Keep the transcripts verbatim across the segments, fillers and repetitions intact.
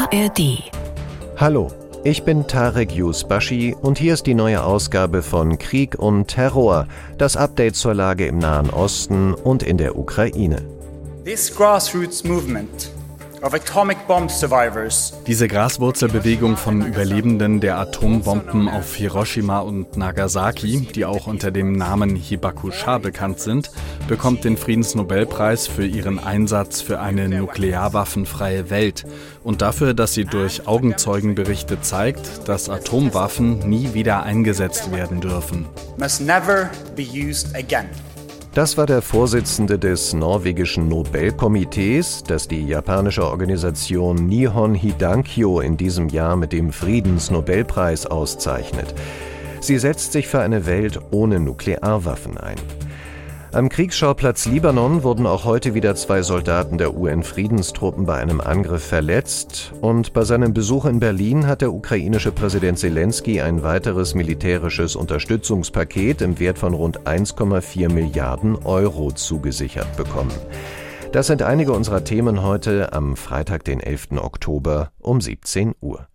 A R D. Hallo, ich bin Tarek Yusbashi und hier ist die neue Ausgabe von Krieg und Terror, das Update zur Lage im Nahen Osten und in der Ukraine. This grassroots movement of atomic bomb survivors. Diese Graswurzelbewegung von Überlebenden der Atombomben auf Hiroshima und Nagasaki, die auch unter dem Namen Hibakusha bekannt sind, bekommt den Friedensnobelpreis für ihren Einsatz für eine nuklearwaffenfreie Welt und dafür, dass sie durch Augenzeugenberichte zeigt, dass Atomwaffen nie wieder eingesetzt werden dürfen. Must never be used again. Das war der Vorsitzende des norwegischen Nobelkomitees, das die japanische Organisation Nihon Hidankyo in diesem Jahr mit dem Friedensnobelpreis auszeichnet. Sie setzt sich für eine Welt ohne Nuklearwaffen ein. Am Kriegsschauplatz Libanon wurden auch heute wieder zwei Soldaten der U N-Friedenstruppen bei einem Angriff verletzt und bei seinem Besuch in Berlin hat der ukrainische Präsident Selenskyj ein weiteres militärisches Unterstützungspaket im Wert von rund eins Komma vier Milliarden Euro zugesichert bekommen. Das sind einige unserer Themen heute am Freitag, den elften Oktober um siebzehn Uhr.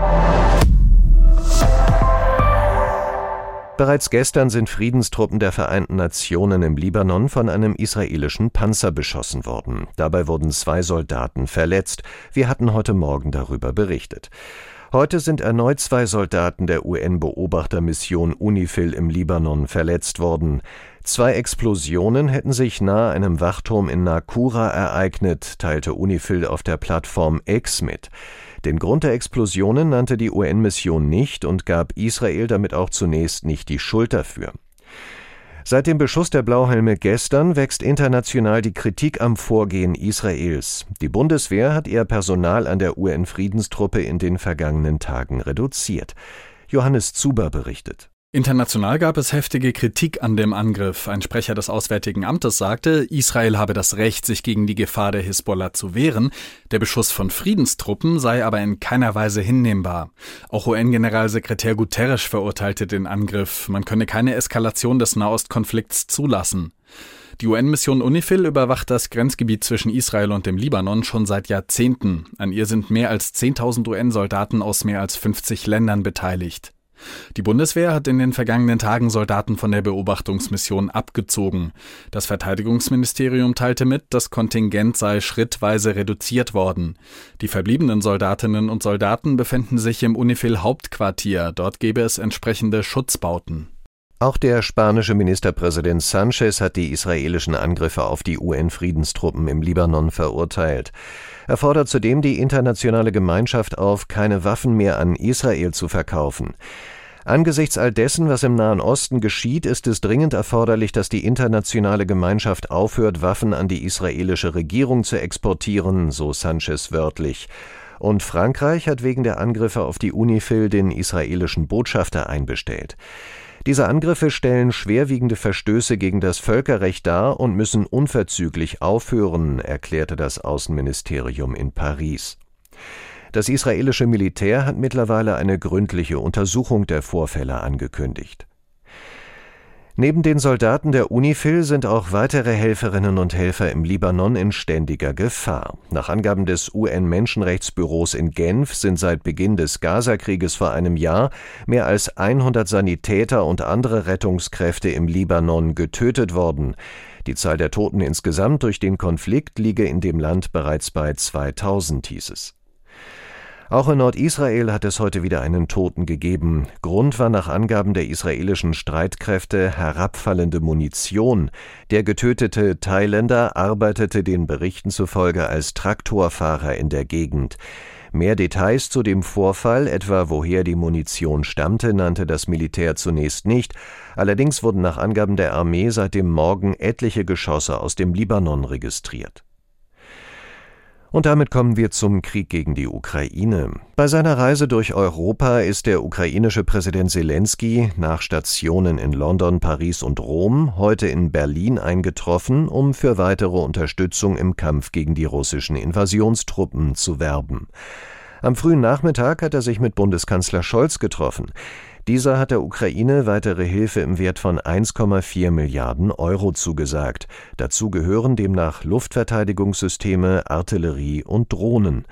Bereits gestern sind Friedenstruppen der Vereinten Nationen im Libanon von einem israelischen Panzer beschossen worden. Dabei wurden zwei Soldaten verletzt. Wir hatten heute Morgen darüber berichtet. Heute sind erneut zwei Soldaten der U N-Beobachtermission UNIFIL im Libanon verletzt worden. Zwei Explosionen hätten sich nahe einem Wachturm in Naqoura ereignet, teilte UNIFIL auf der Plattform X mit. Den Grund der Explosionen nannte die U N-Mission nicht und gab Israel damit auch zunächst nicht die Schuld dafür. Seit dem Beschuss der Blauhelme gestern wächst international die Kritik am Vorgehen Israels. Die Bundeswehr hat ihr Personal an der U N-Friedenstruppe in den vergangenen Tagen reduziert. Johannes Zuber berichtet. International gab es heftige Kritik an dem Angriff. Ein Sprecher des Auswärtigen Amtes sagte, Israel habe das Recht, sich gegen die Gefahr der Hisbollah zu wehren. Der Beschuss von Friedenstruppen sei aber in keiner Weise hinnehmbar. Auch U N-Generalsekretär Guterres verurteilte den Angriff. Man könne keine Eskalation des Nahostkonflikts zulassen. Die U N-Mission UNIFIL überwacht das Grenzgebiet zwischen Israel und dem Libanon schon seit Jahrzehnten. An ihr sind mehr als zehntausend U N-Soldaten aus mehr als fünfzig Ländern beteiligt. Die Bundeswehr hat in den vergangenen Tagen Soldaten von der Beobachtungsmission abgezogen. Das Verteidigungsministerium teilte mit, das Kontingent sei schrittweise reduziert worden. Die verbliebenen Soldatinnen und Soldaten befänden sich im UNIFIL-Hauptquartier. Dort gäbe es entsprechende Schutzbauten. Auch der spanische Ministerpräsident Sánchez hat die israelischen Angriffe auf die U N-Friedenstruppen im Libanon verurteilt. Er fordert zudem die internationale Gemeinschaft auf, keine Waffen mehr an Israel zu verkaufen. Angesichts all dessen, was im Nahen Osten geschieht, ist es dringend erforderlich, dass die internationale Gemeinschaft aufhört, Waffen an die israelische Regierung zu exportieren, so Sánchez wörtlich. Und Frankreich hat wegen der Angriffe auf die UNIFIL den israelischen Botschafter einbestellt. Diese Angriffe stellen schwerwiegende Verstöße gegen das Völkerrecht dar und müssen unverzüglich aufhören, erklärte das Außenministerium in Paris. Das israelische Militär hat mittlerweile eine gründliche Untersuchung der Vorfälle angekündigt. Neben den Soldaten der UNIFIL sind auch weitere Helferinnen und Helfer im Libanon in ständiger Gefahr. Nach Angaben des U N-Menschenrechtsbüros in Genf sind seit Beginn des Gazakrieges vor einem Jahr mehr als hundert Sanitäter und andere Rettungskräfte im Libanon getötet worden. Die Zahl der Toten insgesamt durch den Konflikt liege in dem Land bereits bei zweitausend, hieß es. Auch in Nordisrael hat es heute wieder einen Toten gegeben. Grund war nach Angaben der israelischen Streitkräfte herabfallende Munition. Der getötete Thailänder arbeitete den Berichten zufolge als Traktorfahrer in der Gegend. Mehr Details zu dem Vorfall, etwa woher die Munition stammte, nannte das Militär zunächst nicht. Allerdings wurden nach Angaben der Armee seit dem Morgen etliche Geschosse aus dem Libanon registriert. Und damit kommen wir zum Krieg gegen die Ukraine. Bei seiner Reise durch Europa ist der ukrainische Präsident Selenskyj nach Stationen in London, Paris und Rom heute in Berlin eingetroffen, um für weitere Unterstützung im Kampf gegen die russischen Invasionstruppen zu werben. Am frühen Nachmittag hat er sich mit Bundeskanzler Scholz getroffen. Dieser hat der Ukraine weitere Hilfe im Wert von eins Komma vier Milliarden Euro zugesagt. Dazu gehören demnach Luftverteidigungssysteme, Artillerie und Drohnen.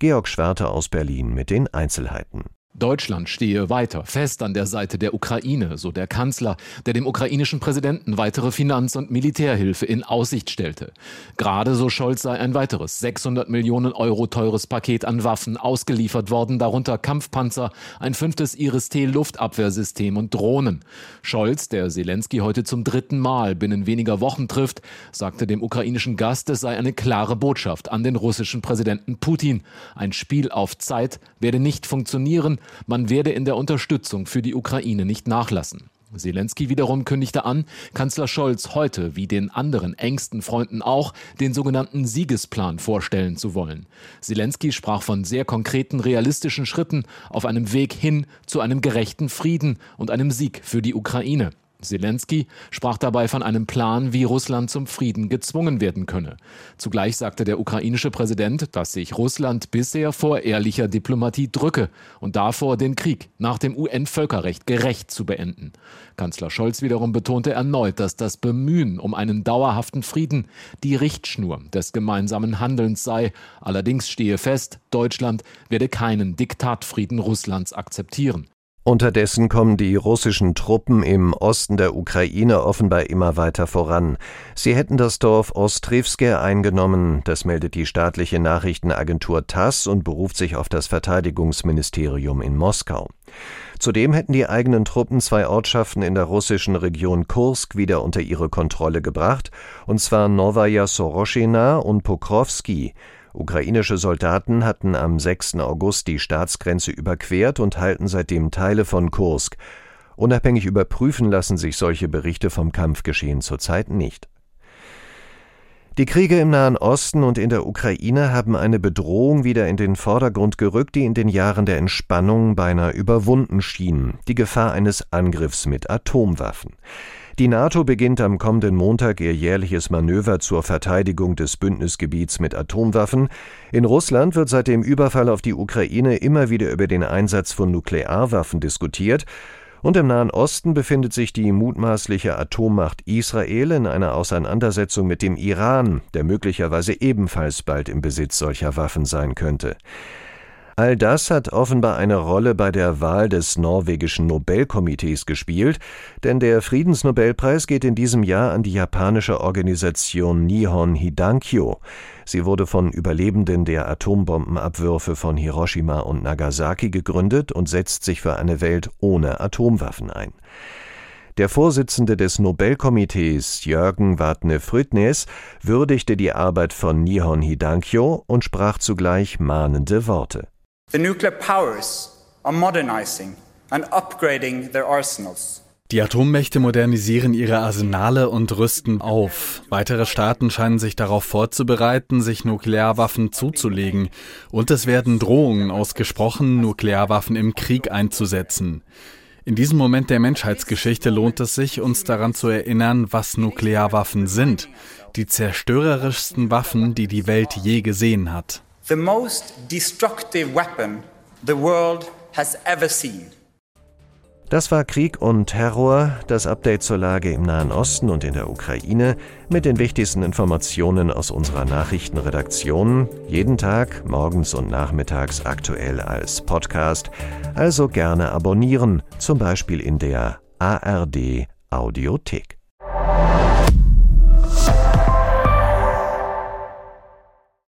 Georg Schwerte aus Berlin mit den Einzelheiten. Deutschland stehe weiter fest an der Seite der Ukraine, so der Kanzler, der dem ukrainischen Präsidenten weitere Finanz- und Militärhilfe in Aussicht stellte. Gerade, so Scholz, sei ein weiteres sechshundert Millionen Euro teures Paket an Waffen ausgeliefert worden, darunter Kampfpanzer, ein fünftes Iris-T-Luftabwehrsystem und Drohnen. Scholz, der Zelensky heute zum dritten Mal binnen weniger Wochen trifft, sagte dem ukrainischen Gast, es sei eine klare Botschaft an den russischen Präsidenten Putin. Ein Spiel auf Zeit werde nicht funktionieren. Man werde in der Unterstützung für die Ukraine nicht nachlassen. Zelensky wiederum kündigte an, Kanzler Scholz heute, wie den anderen engsten Freunden auch, den sogenannten Siegesplan vorstellen zu wollen. Zelensky sprach von sehr konkreten, realistischen Schritten auf einem Weg hin zu einem gerechten Frieden und einem Sieg für die Ukraine. Zelensky sprach dabei von einem Plan, wie Russland zum Frieden gezwungen werden könne. Zugleich sagte der ukrainische Präsident, dass sich Russland bisher vor ehrlicher Diplomatie drücke und davor, den Krieg nach dem U N-Völkerrecht gerecht zu beenden. Kanzler Scholz wiederum betonte erneut, dass das Bemühen um einen dauerhaften Frieden die Richtschnur des gemeinsamen Handelns sei. Allerdings stehe fest, Deutschland werde keinen Diktatfrieden Russlands akzeptieren. Unterdessen kommen die russischen Truppen im Osten der Ukraine offenbar immer weiter voran. Sie hätten das Dorf Ostrywske eingenommen, das meldet die staatliche Nachrichtenagentur TASS und beruft sich auf das Verteidigungsministerium in Moskau. Zudem hätten die eigenen Truppen zwei Ortschaften in der russischen Region Kursk wieder unter ihre Kontrolle gebracht, und zwar Nowaja Soroschina und Pokrowski. Ukrainische Soldaten hatten am sechsten August die Staatsgrenze überquert und halten seitdem Teile von Kursk. Unabhängig überprüfen lassen sich solche Berichte vom Kampfgeschehen zurzeit nicht. Die Kriege im Nahen Osten und in der Ukraine haben eine Bedrohung wieder in den Vordergrund gerückt, die in den Jahren der Entspannung beinahe überwunden schien: die Gefahr eines Angriffs mit Atomwaffen. Die NATO beginnt am kommenden Montag ihr jährliches Manöver zur Verteidigung des Bündnisgebiets mit Atomwaffen. In Russland wird seit dem Überfall auf die Ukraine immer wieder über den Einsatz von Nuklearwaffen diskutiert. Und im Nahen Osten befindet sich die mutmaßliche Atommacht Israel in einer Auseinandersetzung mit dem Iran, der möglicherweise ebenfalls bald im Besitz solcher Waffen sein könnte. All das hat offenbar eine Rolle bei der Wahl des norwegischen Nobelkomitees gespielt, denn der Friedensnobelpreis geht in diesem Jahr an die japanische Organisation Nihon Hidankyo. Sie wurde von Überlebenden der Atombombenabwürfe von Hiroshima und Nagasaki gegründet und setzt sich für eine Welt ohne Atomwaffen ein. Der Vorsitzende des Nobelkomitees, Jørgen Vatne-Frøtnes, würdigte die Arbeit von Nihon Hidankyo und sprach zugleich mahnende Worte. The nuclear powers are modernizing and upgrading their arsenals. Die Atommächte modernisieren ihre Arsenale und rüsten auf. Weitere Staaten scheinen sich darauf vorzubereiten, sich Nuklearwaffen zuzulegen. Und es werden Drohungen ausgesprochen, Nuklearwaffen im Krieg einzusetzen. In diesem Moment der Menschheitsgeschichte lohnt es sich, uns daran zu erinnern, was Nuklearwaffen sind. Die zerstörerischsten Waffen, die die Welt je gesehen hat. The most destructive weapon the world has ever seen. Das war Krieg und Terror, das Update zur Lage im Nahen Osten und in der Ukraine mit den wichtigsten Informationen aus unserer Nachrichtenredaktion. Jeden Tag, morgens und nachmittags aktuell als Podcast. Also gerne abonnieren, zum Beispiel in der A R D Audiothek.